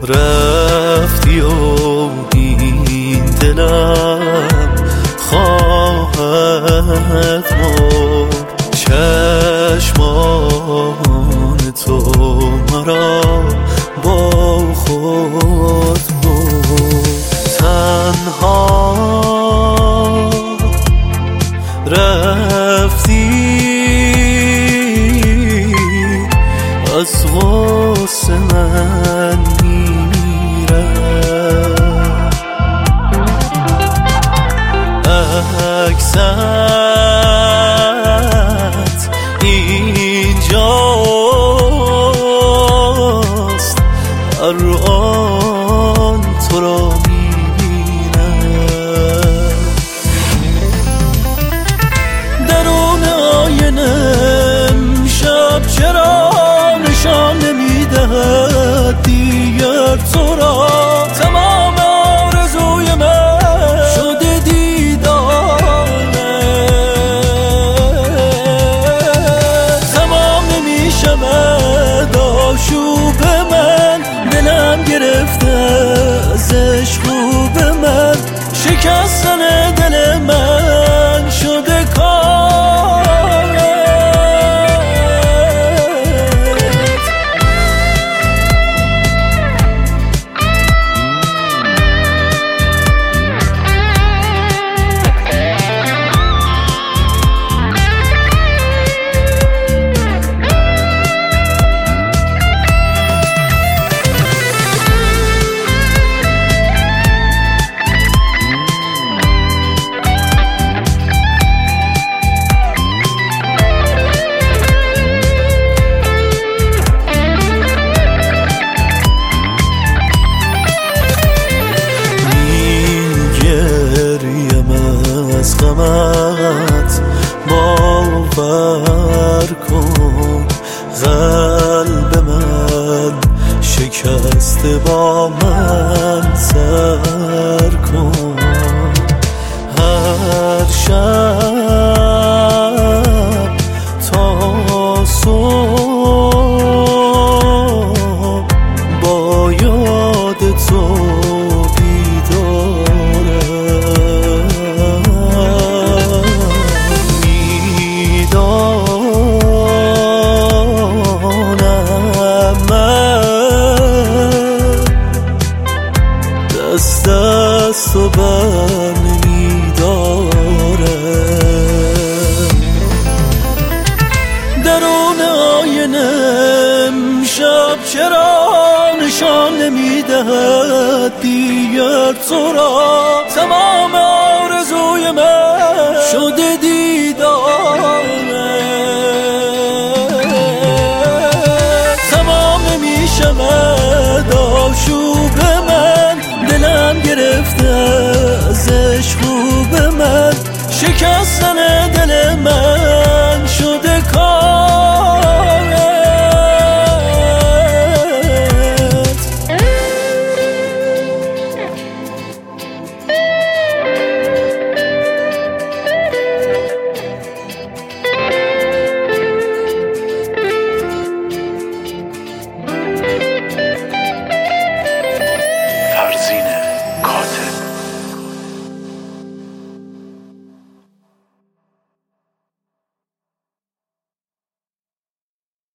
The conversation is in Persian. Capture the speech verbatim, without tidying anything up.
رفتی و این دلم خواهد مرد. چشمان تو مرا با خود برد. تنها رفتی از غصه من میمیرم. عکست اینجاست، الان تو را میبینم. درون آینه امشب چرا نشان نمیدهد دیگر تو را؟ تمام آرزوی من شده دیدانه، تمام نمیشود آشوب من. دلم گرفته ازش خوب من، شکستن دل من شده کار. از غمت باور کن، قلب من شکسته با من سر کن. هر شب تا صبح با یاد تو دست دست تو بر نمیدارم. درون آینه امشب چرا نشان نمیدهد دیگر تو را؟ تمام آرزوی من شده دیدانه، تمام نمیشود آشوب من. دلم گرفته ازش خوب من، شکستن